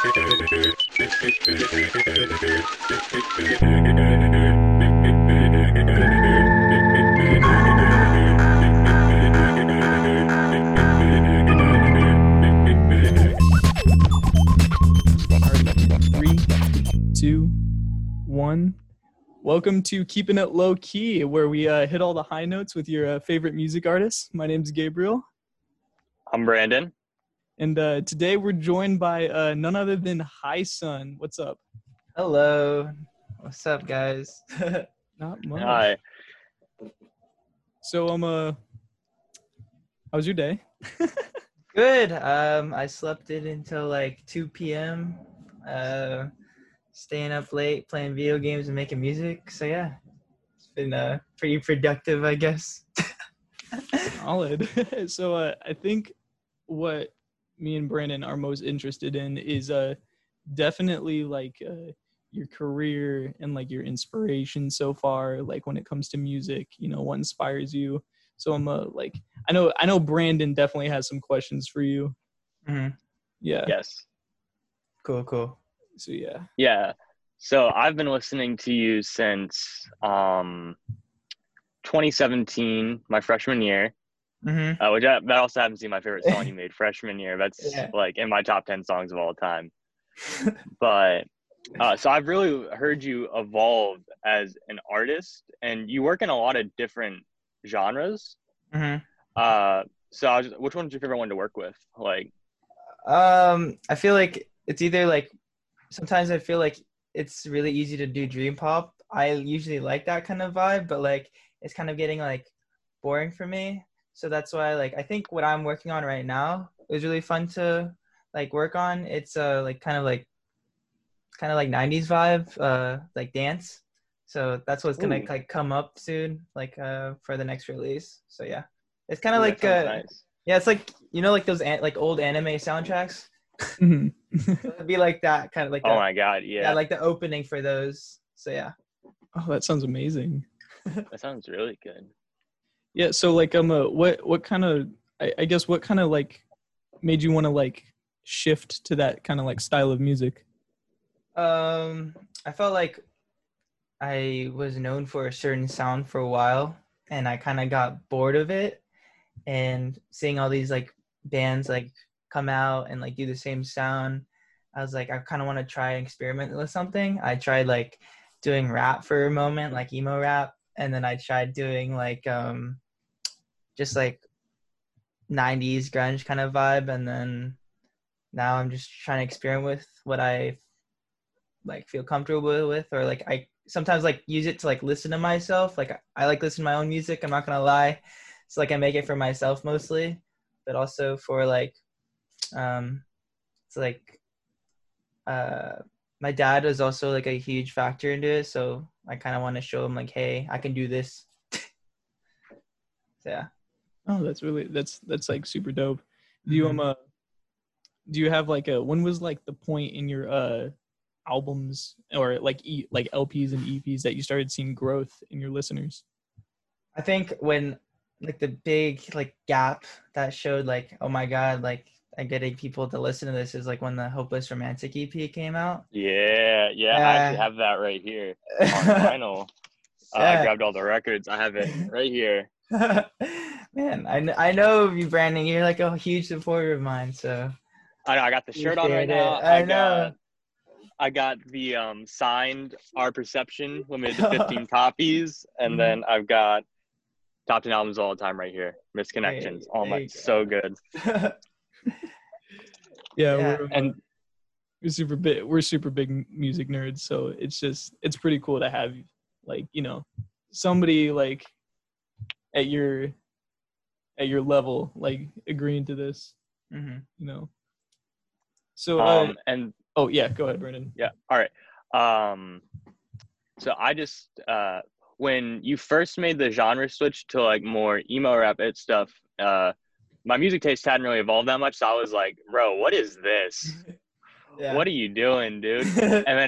Three, two, one. Welcome to Keeping It Low Key, where we hit all the high notes with your favorite music artists. My name's Gabriel. I'm Brandon. And today we're joined by none other than Hi Sun. What's up? Hello. What's up, guys? Not much. Hi. So, how was your day? Good. I slept in until like 2 p.m. Staying up late, playing video games and making music. So yeah, it's been pretty productive, I guess. Solid. So I think what me and Brandon are most interested in is definitely like your career and like your inspiration so far, like when it comes to music, you know, what inspires you. So I'm like, I know Brandon definitely has some questions for you. Mm-hmm. Yeah. Yes. Cool. So yeah. Yeah. So I've been listening to you since 2017, my freshman year. Mm-hmm. Which that also happens to be my favorite song you made freshman year. That's Yeah. like in my top 10 songs of all time. But so I've really heard you evolve as an artist, and you work in a lot of different genres. Mm-hmm. So which one's your favorite one to work with? Like, I feel like it's either like sometimes I feel like it's really easy to do dream pop. I usually like that kind of vibe, but like it's kind of getting like boring for me. So that's why like I think what I'm working on right now is really fun to like work on. It's like kind of like 90s vibe, like dance. So that's what's gonna ooh, like come up soon, like for the next release. So yeah, it's kind of that like sounds nice. yeah, it's like you know like those like old anime soundtracks. Mhm. It'd be like that kind of like Oh that. my God, Yeah, yeah. like the opening for those. So yeah. Oh, that sounds amazing. That sounds really good. Yeah. So like, what kind of, I guess, what kind of like made you want to like shift to that kind of like style of music? I felt like I was known for a certain sound for a while, and I kind of got bored of it. And seeing all these like bands like come out and like do the same sound, I was like, I kind of want to try and experiment with something. I tried like doing rap for a moment, like emo rap, and then I tried doing like just like 90s grunge kind of vibe, and then now I'm just trying to experiment with what I like feel comfortable with, or like I sometimes like use it to like listen to myself. Like I like listen to my own music, I'm not gonna lie. So like I make it for myself mostly, but also for like it's like my dad is also like a huge factor into it, so I kind of want to show him like, hey, I can do this. So yeah. Oh, that's like super dope. Do Mhm. you do you have like when was like the point in your albums or like like LPs and EPs that you started seeing growth in your listeners? I think when like the big like gap that showed like, oh my God, like I'm getting people to listen to this is like when the Hopeless Romantic EP came out. Yeah. I actually Yeah. have that right here on vinyl. I Yeah. grabbed all the records. I have it right here. Man, I know you, Brandon. You're like a huge supporter of mine, so I know. I got the shirt on right appreciate it. now. I know. I got the signed Our Perception limited to 15 copies, and then I've got top 10 albums all the time right here. Misconnections. Oh my, There you so good. go. Yeah, Yeah. And we're super big music nerds, so it's pretty cool to have like, you know, somebody like at your level like agreeing to this, Mm-hmm. you know. So and oh yeah, go ahead, Brandon. yeah, all right. So I just when you first made the genre switch to like more emo rap it stuff, my music taste hadn't really evolved that much, so I was like, bro, what is this? Yeah. What are you doing, dude? And then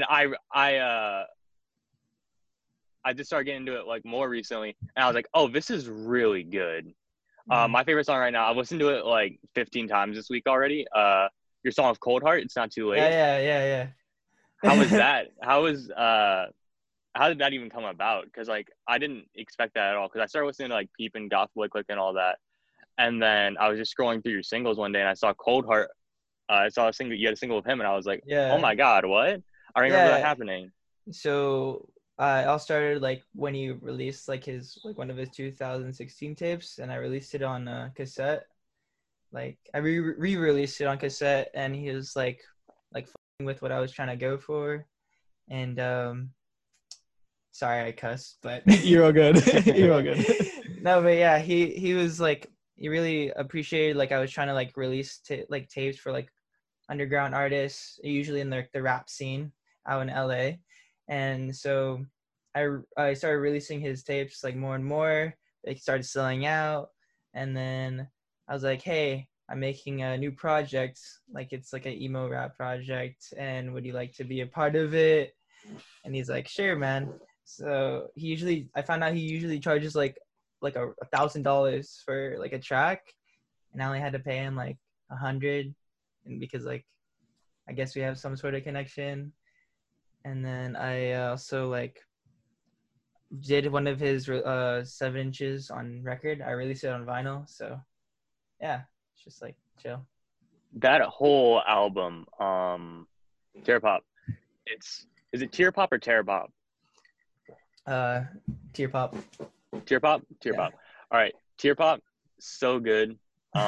I just started getting into it like more recently, and I was like, oh, this is really good. My favorite song right now, I've listened to it like 15 times this week already. your song of Cold Heart, It's Not Too Late. Yeah. How was that? How did that even come about? Because like I didn't expect that at all. Because I started listening to like Peep and Goth Boy Click and all that, and then I was just scrolling through your singles one day, and I saw Cold Heart. I saw a single. You had a single with him, and I was like, "Oh Yeah. my God, what?" I remember that Yeah. happening. So I all started like when he released like his like one of his 2016 tapes, and I released it on cassette. Like I re-released it on cassette, and he was like f***ing with what I was trying to go for, and sorry I cussed, but You're all good. You're all good. No, but yeah, he was like he really appreciated like I was trying to like release like tapes for like underground artists, usually in the rap scene out in LA, and so I started releasing his tapes like more and more. They started selling out, and then I was like, hey, I'm making a new project, like it's like an emo rap project, and would you like to be a part of it? And he's like, sure, man. So I found out he usually charges like $1,000 for like a track, and I only had to pay him like 100, and because like I guess we have some sort of connection. And then I also like did one of his 7 inches on record. I released it on vinyl, so yeah, it's just like chill. That whole album, Tear Pop. Is it Tear Pop or Tear Pop? Tear Pop. Tear Pop? Tear Yeah. Pop. All right. Tear Pop, so good.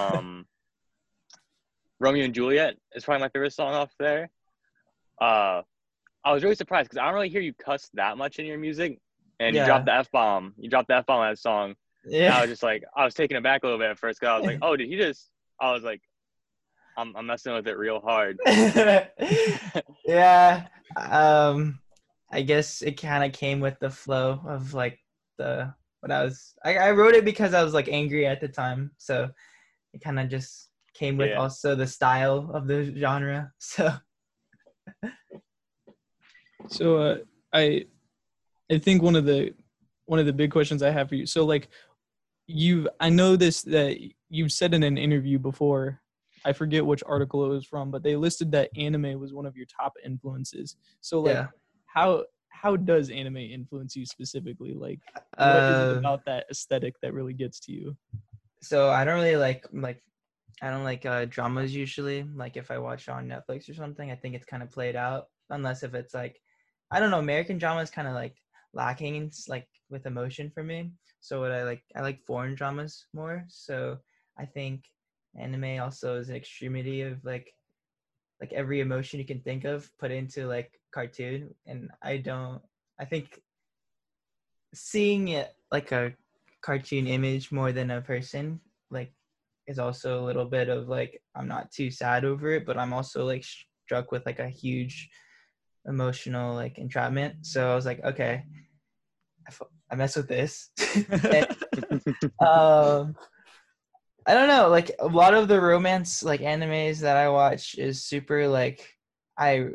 Romeo and Juliet is probably my favorite song off there. I was really surprised because I don't really hear you cuss that much in your music. And you dropped the F-bomb. You dropped the F-bomb on that song. Yeah. And I was just like, I was taken aback a little bit at first because I was like, oh, did he just, I was like, I'm messing with it real hard. Yeah. I guess it kind of came with the flow of like I wrote it because I was like angry at the time, so it kind of just came with also the style of the genre. So I think one of the big questions I have for you. So like I know that you've said in an interview before, I forget which article it was from, but they listed that anime was one of your top influences. So like how does anime influence you specifically? Like what is it about that aesthetic that really gets to you? So I don't really like I don't like dramas usually. Like if I watch on Netflix or something, I think it's kind of played out. Unless if it's like, I don't know, American drama is kind of like lacking like with emotion for me. So I like foreign dramas more. So I think anime also is an extremity of like every emotion you can think of put into like cartoon. And I think seeing it like a cartoon image more than a person like is also a little bit of like I'm not too sad over it, but I'm also like struck with like a huge emotional like entrapment. So I was like, okay, I mess with this. And, I don't know, like a lot of the romance like animes that I watch is super like I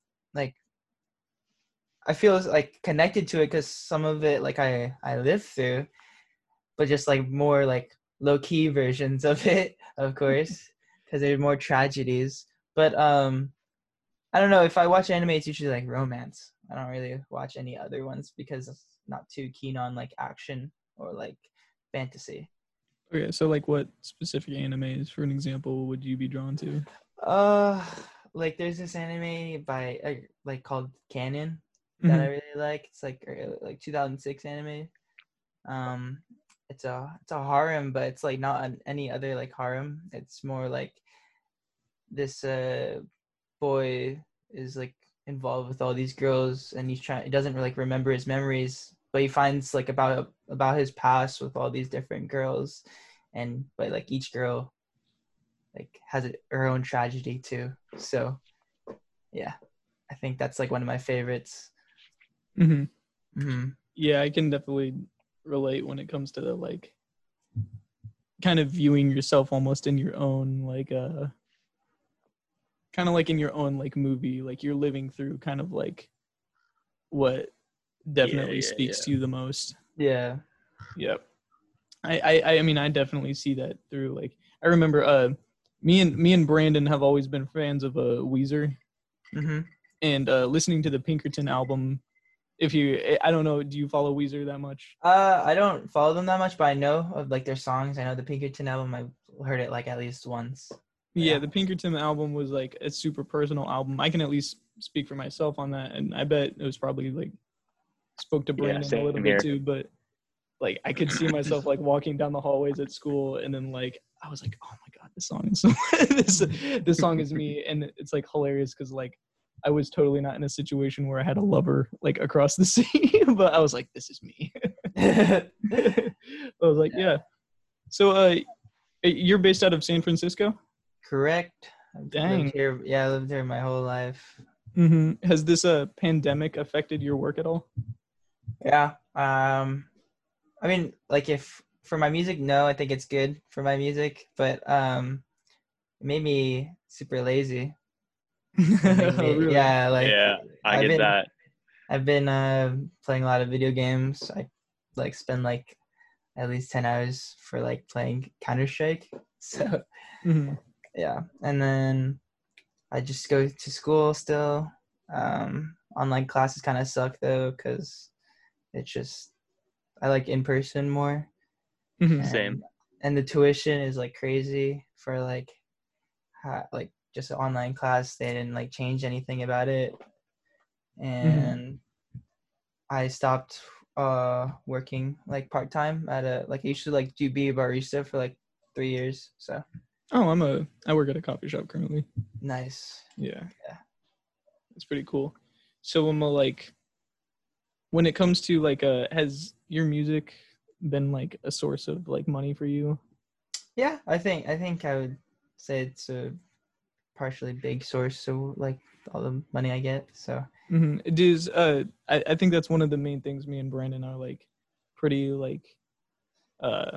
feel like connected to it because some of it like I lived through, but just like more like low key versions of it, of course, because there's more tragedies. But I don't know, if I watch anime, it's usually like romance. I don't really watch any other ones because I'm not too keen on like action or like fantasy. Okay, so like what specific animes, for an example, would you be drawn to? Like there's this anime by like called Canon that I really like. It's like 2006 anime. It's a harem, but it's like not any other like harem. It's more like this boy is like involved with all these girls, and he doesn't really like remember his memories, but he finds like about his past with all these different girls, but like each girl like has her own tragedy too. So yeah, I think that's like one of my favorites. Yeah, I can definitely relate when it comes to the like kind of viewing yourself almost in your own like kind of like in your own like movie, like you're living through kind of like what definitely speaks to you the most. Yeah. Yep. I mean I definitely see that through like I remember me and Brandon have always been fans of Weezer, Mm-hmm. and listening to the Pinkerton album. I don't know, do you follow Weezer that much? I don't follow them that much, but I know of like their songs. I know the Pinkerton album. I've heard it like at least once. Yeah, Yeah. the Pinkerton album was like a super personal album. I can at least speak for myself on that, and I bet it was probably like spoke to Brandon a same little here. bit too. But like I could see myself like walking down the hallways at school, and then like I was like, oh my god, this song is so this song is me, and it's like hilarious because like I was totally not in a situation where I had a lover like across the sea, but I was like, this is me. I was like, yeah. So you're based out of San Francisco? Correct. I've Dang. lived here. Yeah, I lived here my whole life. Has this pandemic affected your work at all? Yeah. I mean, like if for my music, no, I think it's good for my music, but it made me super lazy. Oh, really? Yeah, like Yeah, I I've get been that. I've been playing a lot of video games. I like spend like at least 10 hours for like playing Counter-Strike. So Mhm. yeah, and then I just go to school still. Online classes kind of suck though, because it's just I like in person more. Mhm. Same. And the tuition is like crazy for like like just an online class. They didn't like change anything about it, and I stopped working like part time at a like I used to like be a barista for like 3 years. So Oh, I work at a coffee shop currently. nice. Yeah. Yeah. It's pretty cool. So like when it comes to like has your music been like a source of like money for you? Yeah, I think I would say it's a partially big source. So like all the money I get. So It is I think that's one of the main things me and Brandon are like pretty like uh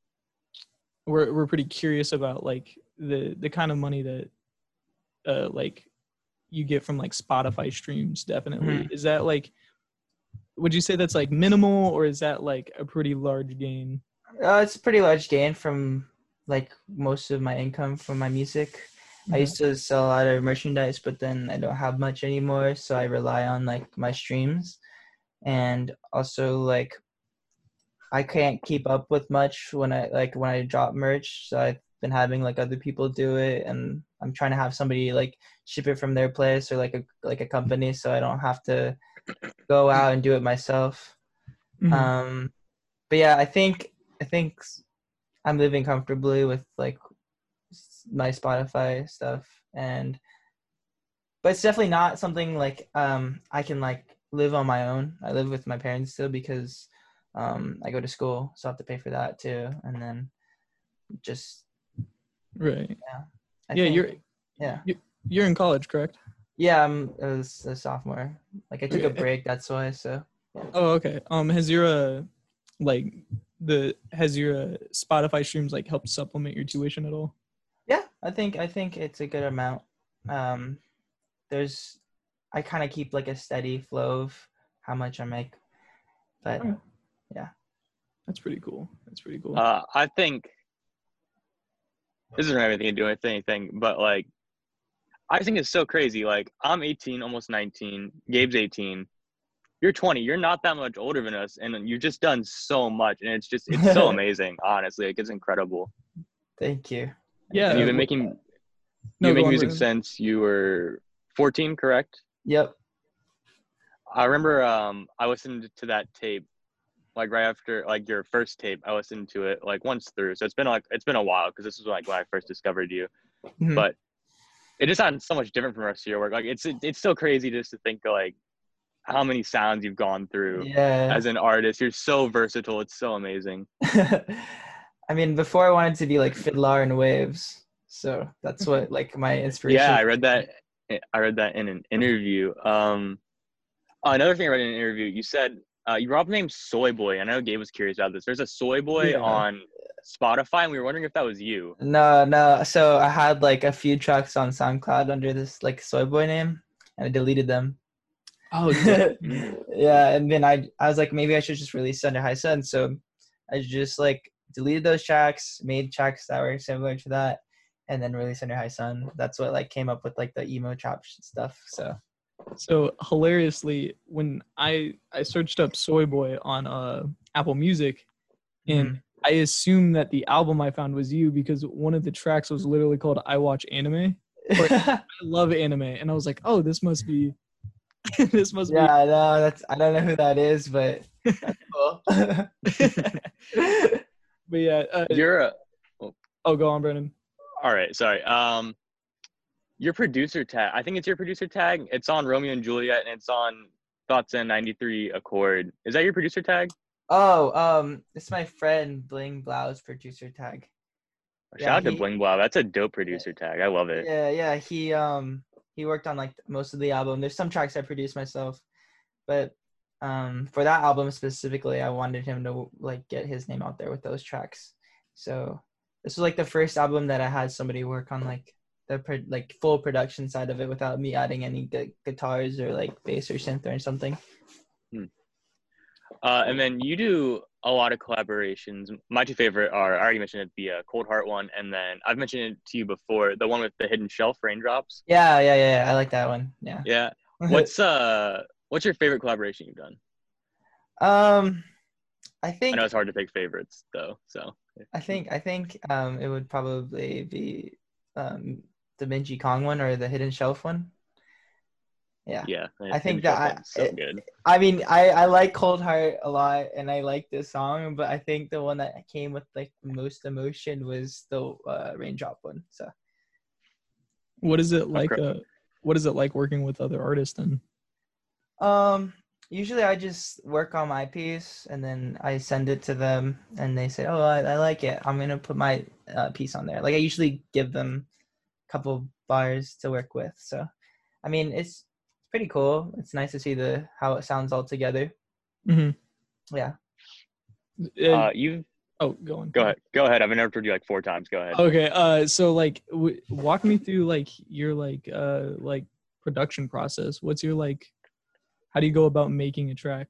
we're pretty curious about like the kind of money that like you get from like Spotify streams. Definitely. Is that like, would you say that's like minimal, or is that like a pretty large gain? it's a pretty large gain from like most of my income from my music. I used to sell a lot of merchandise, but then I don't have much anymore, so I rely on like my streams. And also like I can't keep up with much when I drop merch, so I've been having like other people do it, and I'm trying to have somebody like ship it from their place or like a company, so I don't have to go out and do it myself. Mhm. But yeah, I think I'm living comfortably with like my Spotify stuff, and but it's definitely not something like I can like live on my own. I live with my parents still because I go to school, so I have to pay for that too, and then just Right. I Yeah, think yeah you're in college, correct? yeah I was a sophomore. Like I took a Okay. break, that's why. So Oh, okay. Has your like has your Spotify streams like helped supplement your tuition at all? yeah, I think it's a good amount. Um, there's I kind of keep like a steady flow of how much I make, but Okay. yeah. That's pretty cool. That's pretty cool. I think this isn't anything to do with anything, but like I think it's so crazy. Like I'm 18, almost 19. Gabe's 18. You're 20. You're not that much older than us, and you've just done so much, and it's so amazing. Honestly, like it's incredible. Thank you. Yeah. And you've been making No, you go make on, music Brandon. since you were 14, correct? Yep. I remember I listened to that tape like right after like your first tape. I listened to it like once through. So it's been a while because this was like when I first discovered you. Mhm. But it just sounds so much different from the rest of your work. Like it's so crazy just to think of like how many sounds you've gone through Yeah. as an artist. You're so versatile. It's so amazing. I mean, before I wanted to be like Fiddler and Waves, so that's what like my Yeah, inspiration. I read that. I read that in an interview. Another thing I read in an interview, you said you brought up the name Soy Boy. I know Gabe was curious about this. There's a Soy Boy Yeah. on Spotify, and we were wondering if that was you. No. So I had like a few tracks on SoundCloud under this like Soy Boy name, and I deleted them. Oh, Yeah, and then I was like, maybe I should just release it under High Sun. So I just like deleted those tracks, made tracks that were similar to that, and then release Under High Sun. That's what like came up with like the emo trap stuff. So hilariously, when I searched up Soy Boy on Apple Music, and Mhm. I assumed that the album I found was you because one of the tracks was literally called "I Watch Anime." Or I love anime, and I was like, "Oh, this must be, this must be." Yeah, no, I don't know who that is, but that's cool. But yeah, You're a, oh, go on, Brennan. all right. Sorry. Your producer tag. I think it's your producer tag. It's on Romeo and Juliet, and it's on Thoughts in 93 Accord. Is that your producer tag? Oh, it's my friend Bling Blau's producer tag. Shout Yeah, out to Bling Blah. That's a dope producer tag. I love it. yeah, he worked on like most of the album. There's some tracks I produced myself, but for that album specifically, I wanted him to like get his name out there with those tracks. So this was like the first album that I had somebody work on like the like full production side of it without me adding any guitars or like bass or synth or something. And then you do a lot of collaborations. My two favorite are, I already mentioned it, the Cold Heart one, and then I've mentioned it to you before, the one with the Hidden Shelf, Raindrops. Yeah. I like that one. Yeah. Yeah. What's your favorite collaboration you've done? I I think know it's hard to pick favorites though, so. I think it would probably be the Minji Kong one or the Hidden Shelf one. Yeah. Yeah, I think Hidden Shelf that one's so good. I mean I like Cold Heart a lot and I like this song, but I think the one that came with like the most emotion was the Raindrop one. So What is it like? Okay. What is it like working with other artists? Then usually I just work on my piece and then I send it to them and they say, "Oh, I like it. I'm gonna put my piece on there." Like I usually give them a couple bars to work with. So, I mean, it's pretty cool. It's nice to see how it sounds all together. mm-hmm. Yeah. You Oh, go on. go ahead. Go ahead. I've interrupted you like 4 times. Go ahead. Okay. So like, walk me through like your like production process. What's your like? How do you go about making a track?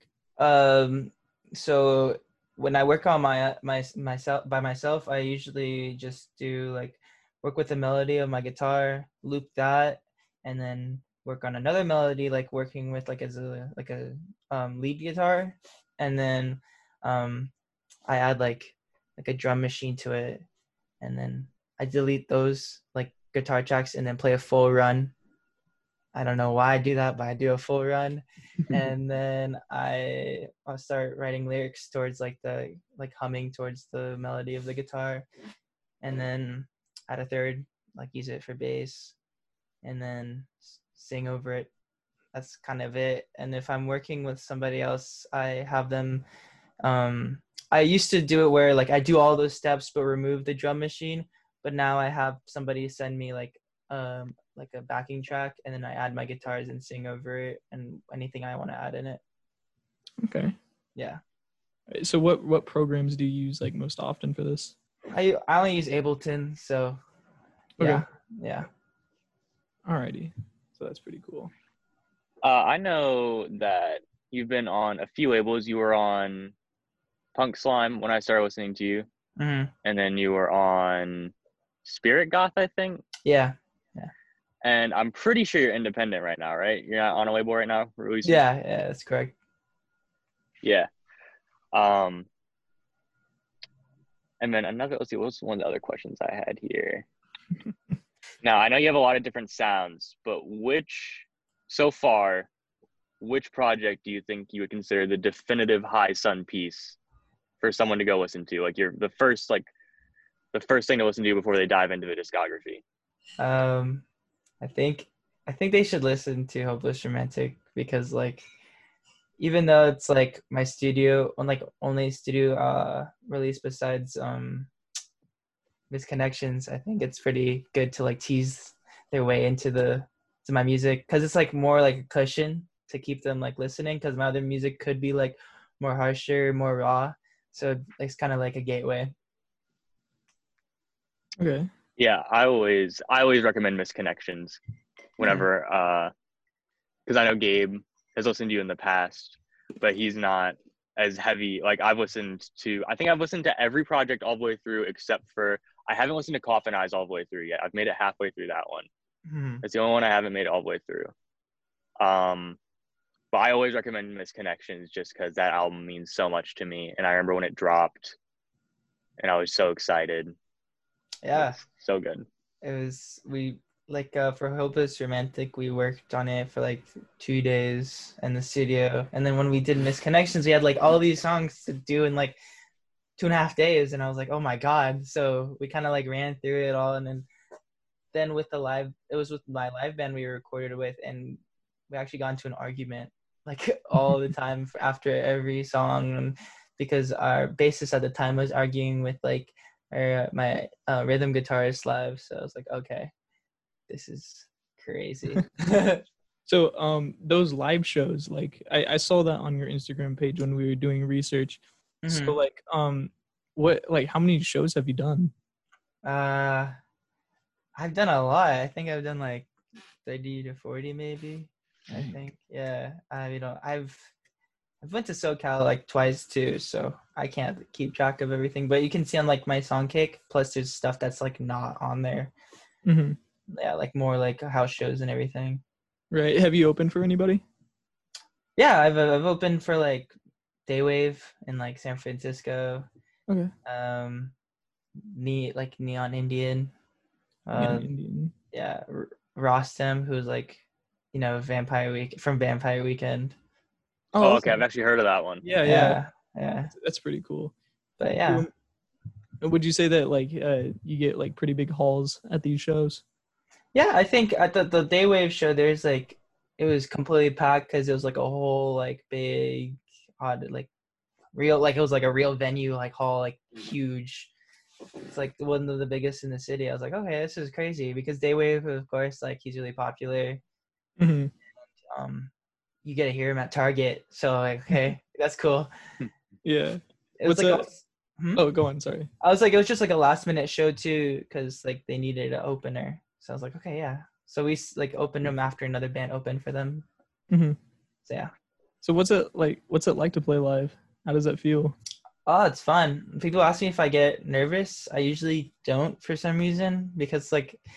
So when I work on myself by myself, I usually just do like work with the melody of my guitar, loop that, and then work on another melody, like working with like as a lead guitar, and then I add like a drum machine to it, and then I delete those like guitar tracks and then play a full run. I don't know why I do that, but I do a full run, and then I'll start writing lyrics towards like the like humming towards the melody of the guitar, and then add a third, like use it for bass, and then sing over it. That's kind of it. And if I'm working with somebody else, I have them. I used to do it where like I do all those steps but remove the drum machine, but now I have somebody send me like a backing track and then I add my guitars and sing over it and anything I want to add in it. Okay. Yeah. So what programs do you use like most often for this? I only use Ableton, so yeah. Okay. Yeah. Alrighty. So that's pretty cool. I know that you've been on a few labels. You were on Punk Slime when I started listening to you, Mm-hmm. and then you were on Spirit Goth, I think. Yeah. And I'm pretty sure you're independent right now, right? You're not on a label right now, releasing? Yeah, that's correct. Yeah. And then let's see, what's one of the other questions I had here? Now, I know you have a lot of different sounds, but so far, which project do you think you would consider the definitive High Sun piece for someone to go listen to? Like the first thing to listen to before they dive into the discography. I think they should listen to Hopeless Romantic because like even though it's like my only studio release besides Misconnections, I think it's pretty good to like tease their way into my music because it's like more like a cushion to keep them like listening because my other music could be like more harsher, more raw, so it's kind of like a gateway. Okay. Yeah, I always recommend Misconnections whenever because I know Gabe has listened to you in the past, but he's not as heavy. Like I think I've listened to every project all the way through except for I haven't listened to Coffin Eyes all the way through yet. I've made it halfway through that one. Mhm. It's the only one I haven't made it all the way through. But I always recommend Misconnections just because that album means so much to me. And I remember when it dropped, and I was so excited. Yeah, It's so good. it was for Hopeless Romantic, we worked on it for like 2 days in the studio, and then when we did Misconnections, we had like all these songs to do in like 2.5 days, and I was like, oh my god! So we kind of like ran through it all, and then with it was with my live band we recorded with, and we actually got into an argument like all the time after every song, and because our bassist at the time was arguing with like my rhythm guitarist live, so I was like, okay, this is crazy. So those live shows, like I saw that on your Instagram page when we were doing research. So Mhm. like how many shows have you done? I've done a lot. I think I've done like 30 to 40 maybe. I think. Yeah. I've went to SoCal like twice too, so I can't keep track of everything. But you can see on like my Songkick, plus there's stuff that's like not on there. Mm-hmm. Yeah, like more like house shows and everything. Right. Have you opened for anybody? Yeah, I've opened for like Daywave in like San Francisco. Okay. Neon Indian. Young Indian. Yeah, Rostam, who's like, from Vampire Weekend. Oh, Oh, okay. I've actually heard of that one. Yeah, yeah. Yeah. That's pretty cool. But yeah. Would you say that like you get like pretty big hauls at these shows? Yeah, I think at the Daywave show, there's like, it was completely packed because it was like a whole like big, odd, like real, like it was like a real venue, like hall, like huge. It's like one of the biggest in the city. I was like, okay, this is crazy because Daywave, of course, like he's really popular. Mm-hmm. You get to hear him at Target, so like, okay, that's cool. Yeah. It was Oh, go on. Sorry. I was like, it was just like a last minute show too, because like they needed an opener. So I was like, okay, yeah. So we like opened them after another band opened for them. Mm-hmm. So yeah. So what's it like to play live? How does that feel? Oh, it's fun. People ask me if I get nervous. I usually don't for some reason because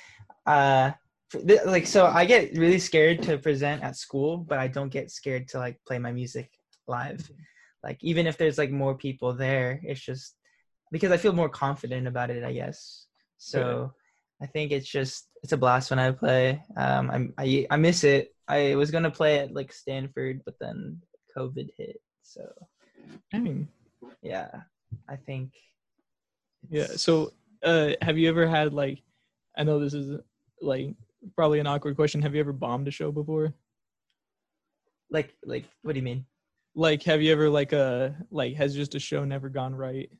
so I get really scared to present at school, but I don't get scared to like play my music live. Like even if there's like more people there, it's just because I feel more confident about it, I guess. So I think it's a blast when I play. I miss it. I was gonna play at like Stanford, but then COVID hit. So Dang. yeah, I think. Yeah. So have you ever had like, I know this is like probably an awkward question. Have you ever bombed a show before? Like what do you mean? Like, have you ever has just a show never gone right?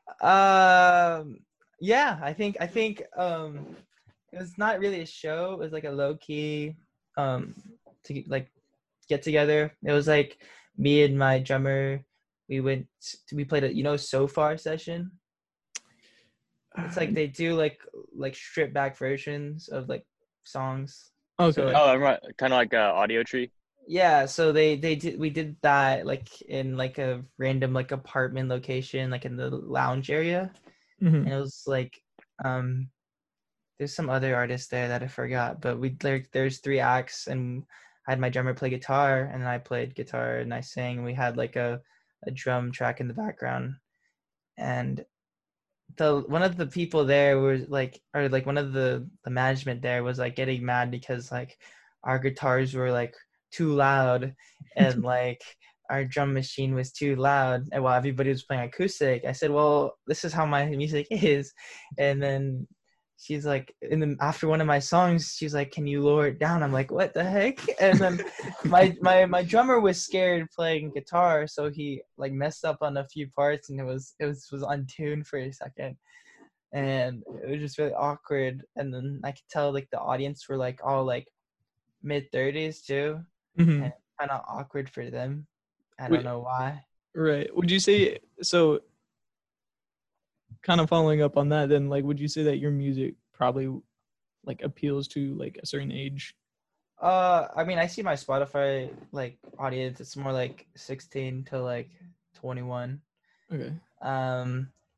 Yeah, I think it was not really a show. It was like a low key to like get together. It was like me and my drummer. We played a So Far session. It's like they do like stripped back versions of like songs. Okay. So, Oh, I'm right. Kind of like Audio Tree. yeah, so we did that like in like a random like apartment location, like in the lounge area. Mm-hmm. And it was like there's some other artists there that I forgot, but there's 3 acts, and I had my drummer play guitar and I played guitar and I sang, and we had like a drum track in the background. And one of the people there was like, or like one of the management there was like getting mad because like our guitars were like too loud and like our drum machine was too loud, and while everybody was playing acoustic. I said, well, this is how my music is. And then she's like, after one of my songs, she's like, can you lower it down? I'm like, what the heck? And then my drummer was scared playing guitar, so he like messed up on a few parts, and it was on tune for a second, and it was just really awkward. And then I could tell like the audience were like all like mid-30s too. Mm-hmm. And kind of awkward for them. I don't know why. Right. Would you say so? Kind of following up on that, then, like, would you say that your music probably like appeals to like a certain age? I mean, I see my Spotify like audience. It's more like 16 to like 21. Okay.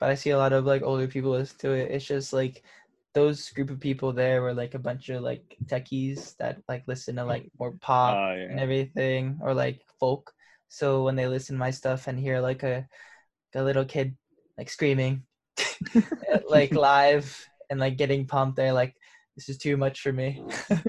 but I see a lot of like older people listen to it. It's just like those group of people there were like a bunch of like techies that like listen to like more pop and Yeah. everything, or like folk. So when they listen to my stuff and hear like a little kid like screaming like live and like getting pumped, they're like, this is too much for me.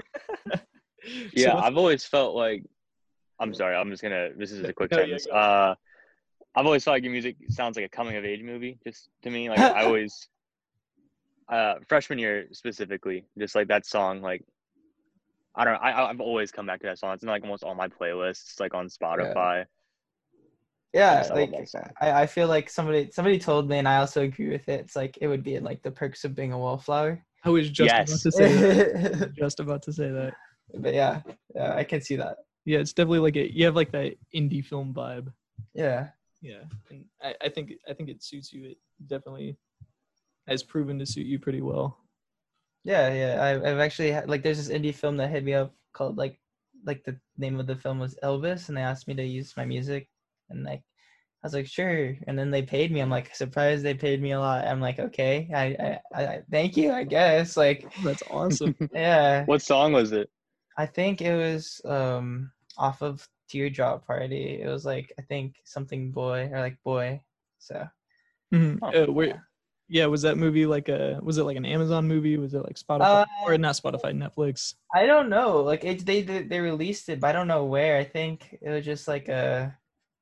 So Yeah, what's I've always felt like, I'm sorry, this is a quick no, yeah, sentence. go ahead. I've always felt like your music sounds like a coming of age movie, just to me. Like I always, freshman year specifically, just like that song, like, I don't know, I've always come back to that song. It's in like almost all my playlists, like on Yeah. Spotify. Yeah, I love that like song. I feel like somebody told me, and I also agree with it. It's like it would be in like The Perks of Being a Wallflower. I was just about Yes. to say that. Just about to say that. But yeah, I can see that. Yeah, it's definitely like you have like that indie film vibe. Yeah. Yeah, and I think it suits you. It definitely has proven to suit you pretty well. Yeah. I've actually like there's this indie film that hit me up called like the name of the film was Elvis, and they asked me to use my music, and like I was like sure, and then they paid me. I'm like surprised they paid me a lot. I'm like okay, I thank you, I guess. Like That's awesome. yeah, What song was it? I think it was off of Teardrop Party. It was like I think something boy or like boy. So Mhm. Oh. Yeah, was that movie like was it like an Amazon movie? Was it like Spotify or not Spotify, Netflix? I don't know. Like they released it, but I don't know where. I think it was just like a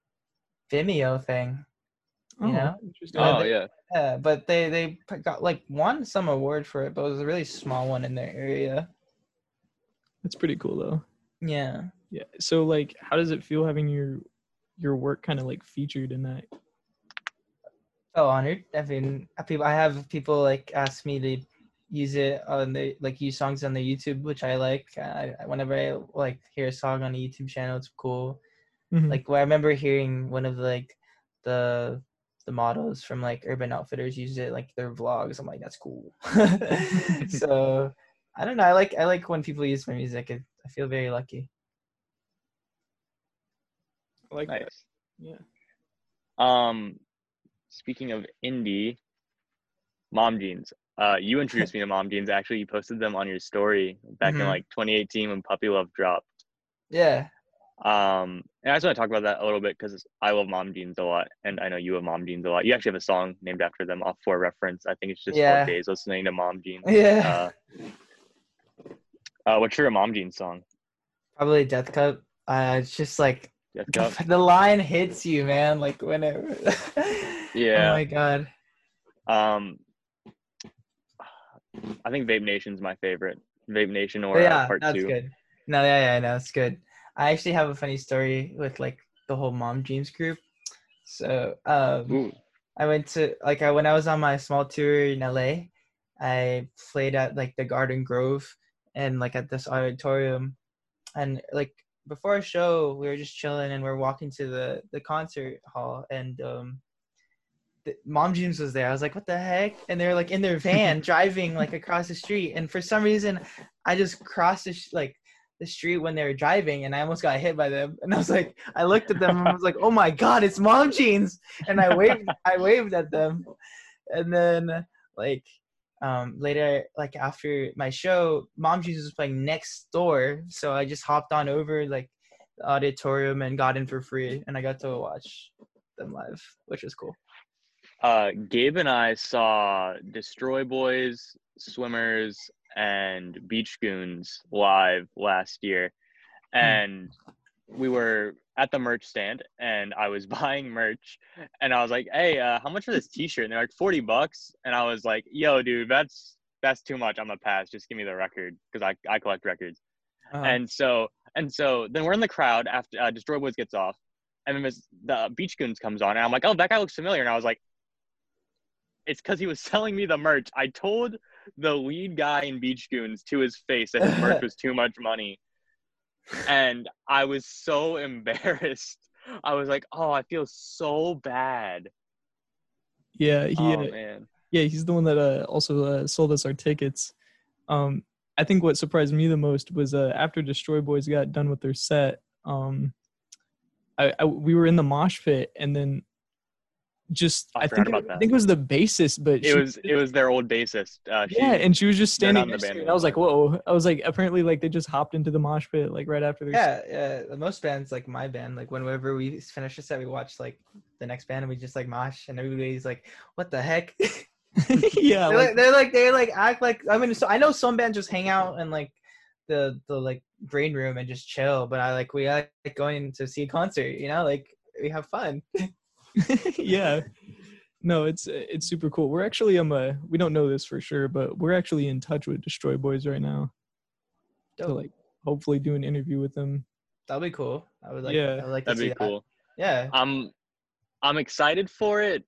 Vimeo thing, you know. Interesting. Oh yeah. Yeah, but they got like won some award for it, but it was a really small one in their area. That's pretty cool though. Yeah. Yeah. So like, how does it feel having your work kind of like featured in that? Oh, honored. I mean, I have people like ask me to use it on the like use songs on their YouTube, which I like. Whenever I like hear a song on a YouTube channel, it's cool. Mhm. Like I remember hearing one of like the models from like Urban Outfitters use it like their vlogs. I'm like, that's cool. So I don't know. I like when people use my music. I feel very lucky. I like that. Nice. Yeah. Speaking of indie, Mom Jeans. You introduced me to Mom Jeans. Actually, you posted them on your story back in like 2018 when Puppy Love dropped. Yeah. And I just want to talk about that a little bit because I love Mom Jeans a lot, and I know you have Mom Jeans a lot. You actually have a song named after them off for reference. I think it's just 12 days listening to Mom Jeans. Yeah. What's your Mom Jeans song? Probably Death Cup. It's just like Death Cup? the line hits you, man. Like whenever. Yeah. Oh my god. I think Vape Nation's my favorite. Vape Nation or Part that's 2. good. No, yeah, no, it's good. I actually have a funny story with like the whole Mom Jeans group. So Ooh. I went to like when I was on my small tour in LA, I played at like the Garden Grove and like at this auditorium, and like before a show we were just chilling and we're walking to the concert hall, and Mom Jeans was there. I was like, what the heck? And they're like in their van driving like across the street, and for some reason I just crossed the street when they were driving, and I almost got hit by them. And I was like, I looked at them and I was like, oh my god, it's Mom Jeans. And I waved at them. And then like later, like after my show, Mom Jeans was playing next door, so I just hopped on over like the auditorium and got in for free, and I got to watch them live, which was cool. Gabe and I saw Destroy Boys, Swimmers, and Beach Goons live last year. And we were at the merch stand, and I was buying merch, and I was like, hey, how much for this t-shirt? And they're like, $40. And I was like, yo, dude, that's too much. I'm gonna pass. Just give me the record, because I collect records. Uh-huh. And so then we're in the crowd after Destroy Boys gets off, and then the Beach Goons comes on, and I'm like, oh, that guy looks familiar. And I was like, it's because he was selling me the merch. I told the lead guy in Beach Goons to his face that his merch was too much money. And I was so embarrassed. I was like, oh, I feel so bad. Yeah, man. Yeah, he's the one that also sold us our tickets. I think what surprised me the most was after Destroy Boys got done with their set, we were in the mosh pit, and then I forgot about I that. think it was the bassist, but It was their old bassist. and she was just they're not standing in the next to band me, and I was like, anymore. whoa. I was like, apparently, like they just hopped into the mosh pit like right after their Yeah. Most bands, like my band, like whenever we finish a set, we watch like the next band and we just like mosh, and everybody's like, "What the heck?" yeah, they act like, I mean, so I know some bands just hang out in like the like green room and just chill, but we like going to see a concert, you know, like we have fun. yeah. No, it's super cool. We're actually we don't know this for sure, but we're actually in touch with Destroy Boys right now to Dope. like hopefully do an interview with them. That'll be cool. I would like to That'd see be cool. that. Yeah. I'm excited for it.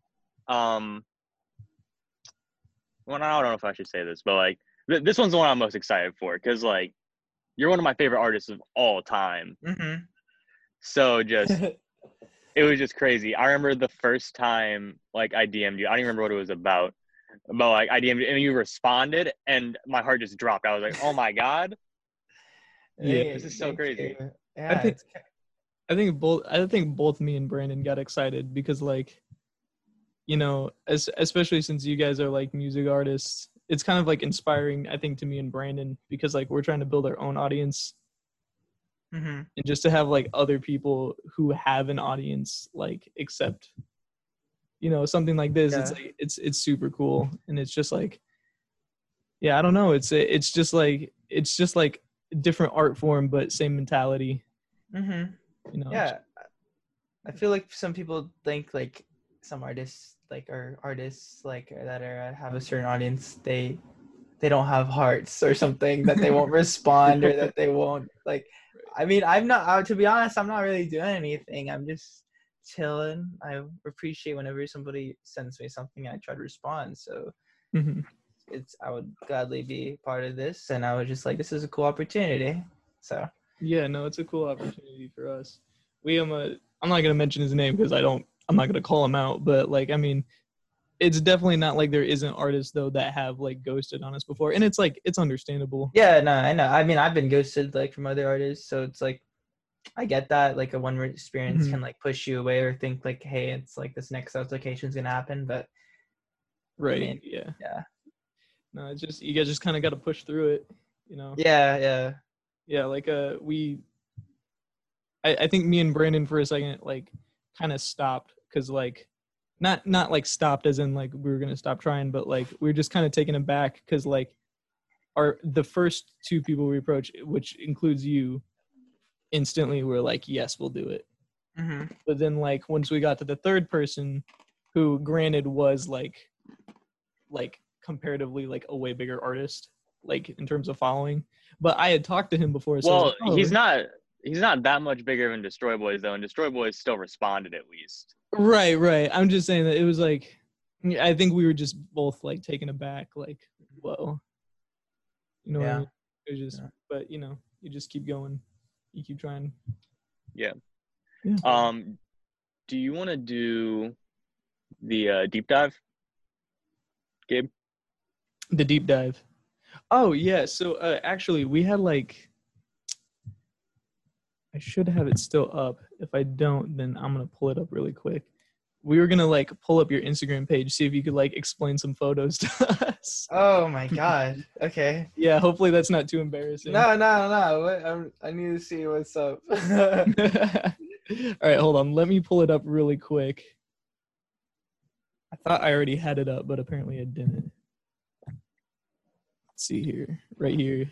Well, I don't know if I should say this, but like this one's the one I'm most excited for because like you're one of my favorite artists of all time. Mm-hmm. So just it was just crazy. I remember the first time like I DM'd you. I don't even remember what it was about. But like I DM'd you and you responded and my heart just dropped. I was like, oh my God. Yeah, this is so crazy. Yeah, I think both me and Brandon got excited because like, you know, especially since you guys are like music artists, it's kind of like inspiring, I think, to me and Brandon because like we're trying to build our own audience. mm-hmm. And just to have like other people who have an audience like accept, you know, something like this, Yeah. it's like it's super cool. And it's just like, yeah, I don't know, it's just like different art form but same mentality. Mm-hmm. You know. Yeah, I feel like some people think like some artists like are artists like that are have a certain audience, they don't have hearts or something, that they won't respond or that they won't like. I mean, I'm not, to be honest, I'm not really doing anything. I'm just chilling. I appreciate whenever somebody sends me something, I try to respond. So Mhm. I would gladly be part of this, and I was just like, this is a cool opportunity. So Yeah, no, it's a cool opportunity for us. I'm not gonna mention his name because I'm not gonna call him out, but like I mean, it's definitely not like there isn't artists though that have like ghosted on us before, and it's like it's understandable. yeah, no, I know. I mean, I've been ghosted like from other artists, so it's like I get that. Like a one-word experience Mhm. can like push you away or think like, hey, it's like this next application is gonna happen. But Right. I mean, yeah. yeah. No, it's just you guys just kind of got to push through it, you know. Yeah. Yeah, like I think me and Brandon for a second like kind of stopped because like not like stopped as in like we were gonna stop trying, but like we were just kind of taken aback because like the first two people we approached, which includes you, instantly were like, yes, we'll do it. Mm-hmm. But then like once we got to the third person, who granted was like comparatively like a way bigger artist, like in terms of following, but I had talked to him before, so I was Well, like, oh. he's not that much bigger than Destroy Boys though, and Destroy Boys still responded at least. Right. I'm just saying that it was like, I think we were just both like taken aback, like, whoa, you know what I mean? It was just, but you know, you just keep going, you keep trying. Yeah. Yeah. Do you want to do the deep dive, Gabe? The deep dive. Oh yeah. So actually, we had like, I should have it still up. If I don't, then I'm gonna pull it up really quick. We were gonna like pull up your Instagram page, see if you could like explain some photos to us. Oh my God. Okay. Yeah, hopefully that's not too embarrassing. No. I need to see what's up. All right, hold on. Let me pull it up really quick. I thought I already had it up, but apparently I didn't. Let's see here. Right here.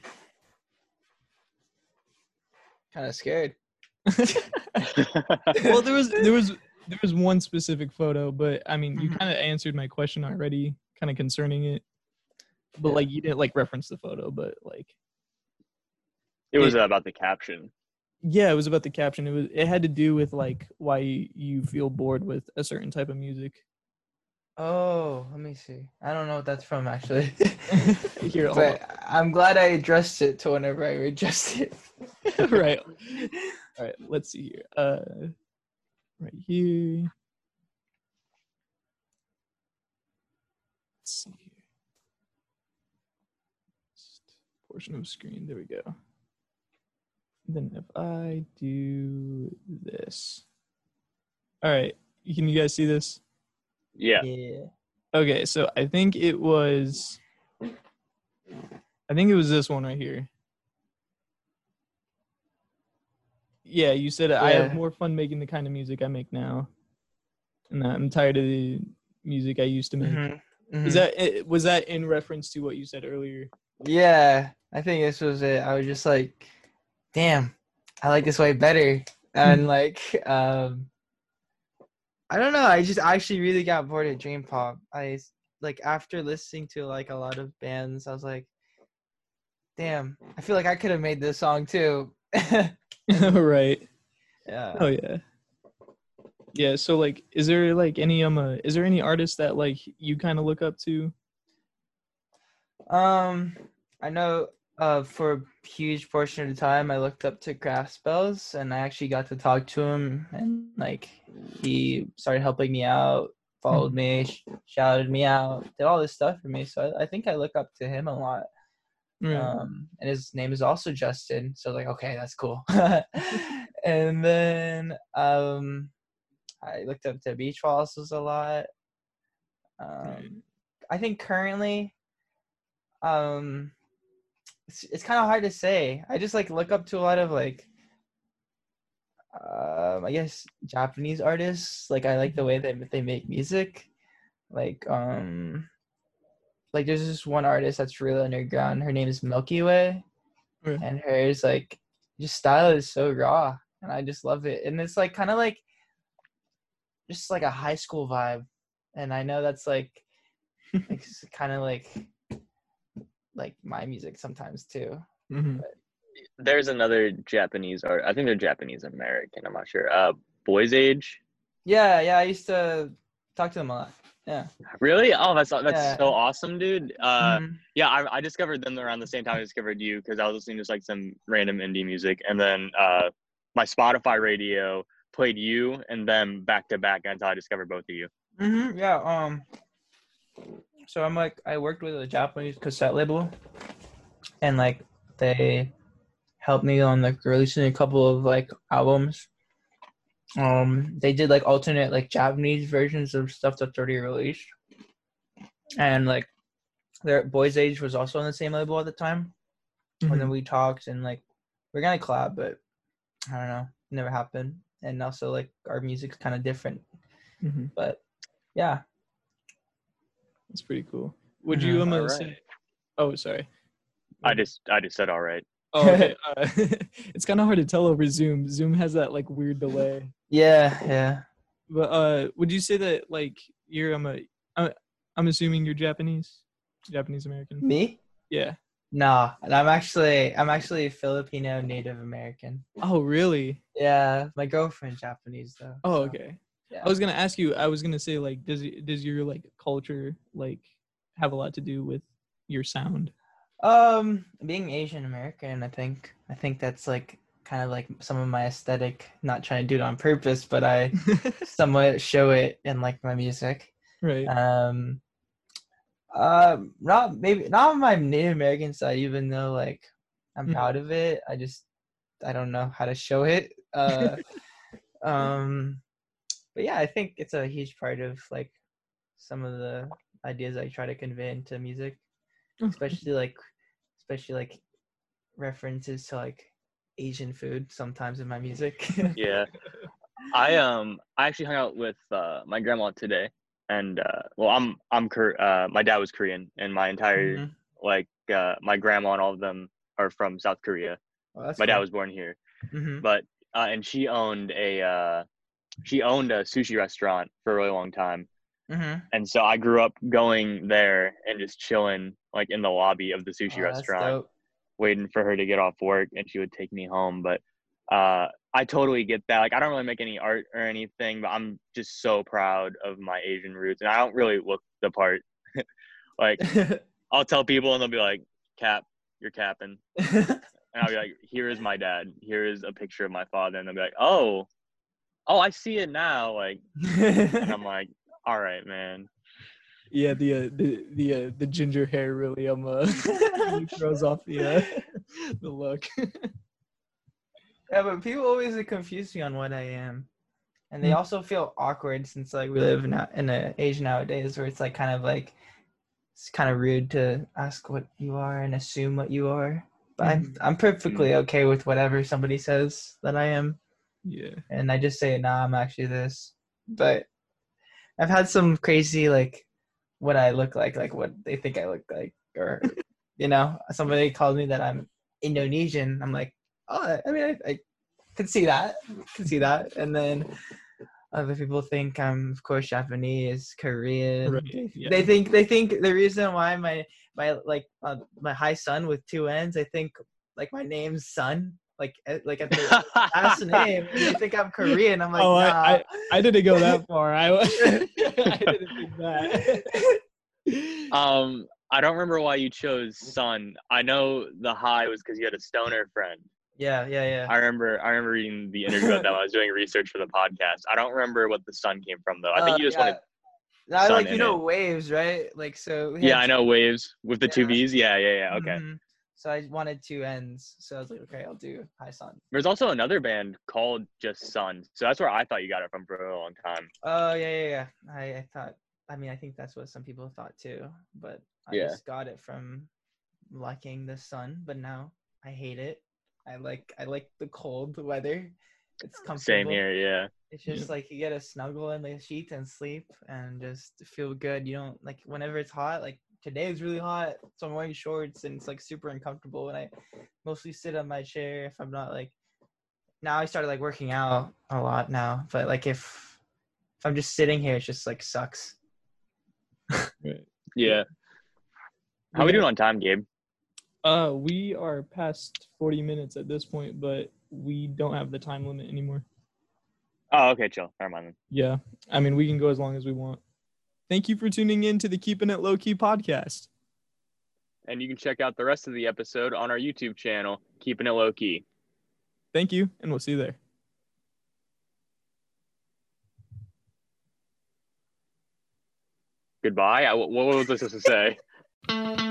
Kind of scared. Well, there was one specific photo, but I mean, you kind of answered my question already, kind of concerning it. But like you didn't like reference the photo, but like it was about the caption. Yeah, it was about the caption. It had to do with like why you feel bored with a certain type of music. Oh, let me see. I don't know what that's from actually. Here, hold but I'm glad I addressed it to whenever I addressed it. Right. All right. Let's see here. Right here. Let's see here. Just portion of screen. There we go. Then if I do this. All right. Can you guys see this? Yeah. Yeah. Okay, so I think it was this one right here. Yeah, you said I have Yeah. more fun making the kind of music I make now, and that I'm tired of the music I used to make. Was that in reference to what you said earlier? Yeah, I think this was it. I was just like, damn, I like this way better. And like, I don't know. I just actually really got bored of dream pop. Like after listening to like a lot of bands, I was like, damn, I feel like I could have made this song too. And Right. yeah. Oh yeah. Yeah. So like, is there any artists that like you kind of look up to? I know for a huge portion of the time I looked up to Craft Spells, and I actually got to talk to him, and like he started helping me out, followed me, shouted me out, did all this stuff for me. So I think I look up to him a lot. Right. And his name is also Justin, so like, okay, that's cool. And then I looked up to Beach Fossils a lot. Right. I think currently it's kind of hard to say. I just like look up to a lot of like I guess Japanese artists. Like I like the way that they make music. Like there's this one artist that's really underground. Her name is Milky Way, Right. and hers like just style is so raw, and I just love it. And it's like kind of like just like a high school vibe, and I know that's like kind of like my music sometimes too. Mm-hmm. There's another Japanese art. I think they're Japanese American. I'm not sure. Boys Age. Yeah, I used to talk to them a lot. Yeah. Really? Oh, that's Yeah. so awesome, dude. Mhm. Yeah, I discovered them around the same time I discovered you because I was listening to like some random indie music, and then my Spotify radio played you and them back to back until I discovered both of you. Yeah. So I worked with a Japanese cassette label, and like they helped me on like releasing a couple of like albums. They did like alternate like Japanese versions of stuff that's already released, and like their Boys Age was also on the same label at the time. Mm-hmm. And then we talked, and like we're gonna collab, but I don't know, never happened. And also like our music's kind of different, but yeah, that's pretty cool. Would you All right. say? Oh, sorry. I just said all right. Oh, okay. It's kind of hard to tell over Zoom. Zoom has that like weird delay. Yeah. But would you say that like I'm assuming you're Japanese American? Me? Yeah. No, and I'm actually Filipino Native American. Oh, really? Yeah, my girlfriend's Japanese though. Oh, so, okay. yeah. I was gonna ask you. I was gonna say like, does your like culture like have a lot to do with your sound? Being Asian American, I think that's like kind of like some of my aesthetic. Not trying to do it on purpose, but I somewhat show it in like my music. Right. Not on my Native American side, even though like I'm proud of it. I don't know how to show it. But yeah, I think it's a huge part of like some of the ideas I try to convey into music, especially like references to like Asian food sometimes in my music. Yeah. I actually hung out with my grandma today, and well, my dad was Korean, and my entire like my grandma and all of them are from South Korea. Oh, my dad was born here, but and she owned a sushi restaurant for a really long time, and so I grew up going there and just chilling like in the lobby of the sushi restaurant, waiting for her to get off work, and she would take me home. But I totally get that. Like, I don't really make any art or anything, but I'm just so proud of my Asian roots, and I don't really look the part. Like, I'll tell people, and they'll be like, "Cap, you're capping," and I'll be like, "Here is my dad. Here is a picture of my father," and they'll be like, "Oh, I see it now." Like, and I'm like, "All right, man." Yeah, the ginger hair really really throws off the look. Yeah, but people always confuse me on what I am. And they also feel awkward since like we live in an age nowadays where it's like kind of like it's kind of rude to ask what you are and assume what you are. But I'm perfectly okay with whatever somebody says that I am. Yeah. And I just say, nah, I'm actually this. But I've had some crazy like what I look like what they think I look like, or somebody called me that I'm Indonesian. I'm like, oh, I mean, I could see that, and then other people think I'm, of course, Japanese, Korean. Right. Yeah. They think the reason why my high Sun with 2 N's, I think like my name's Sun, like at the last name, and they think I'm Korean. I'm like, nah. I didn't go that far. I didn't think that. I don't remember why you chose Sun. I know the high was because you had a stoner friend. Yeah. I remember reading the interview about that when I was doing research for the podcast. I don't remember what the Sun came from though. I think you just wanted I Sun like in it. waves, right? Like so. Yeah, I know waves with the 2 V's. Yeah. Okay. Mm-hmm. So I wanted 2 N's, so I was like, okay, I'll do High Sun. There's also another band called just Sun, so that's where I thought you got it from for a long time. Oh yeah. I thought. I mean, I think that's what some people thought too, but I just got it from liking the sun. But now I hate it. I like the cold weather. It's comfortable. Same here, yeah. It's just like you get to snuggle in the sheets and sleep and just feel good. You don't like whenever it's hot. Like today is really hot, so I'm wearing shorts and it's like super uncomfortable. And I mostly sit on my chair if I'm not like. Now I started like working out a lot now, but like if I'm just sitting here, it just like sucks. Right. Yeah. How are we doing on time, Gabe? We are past 40 minutes at this point, but we don't have the time limit anymore. Oh, okay, chill. Never mind then. Yeah. I mean, we can go as long as we want. Thank you for tuning in to the Keeping It Low Key podcast. And you can check out the rest of the episode on our YouTube channel, Keeping It Low Key. Thank you, and we'll see you there. Goodbye. What was I supposed to say?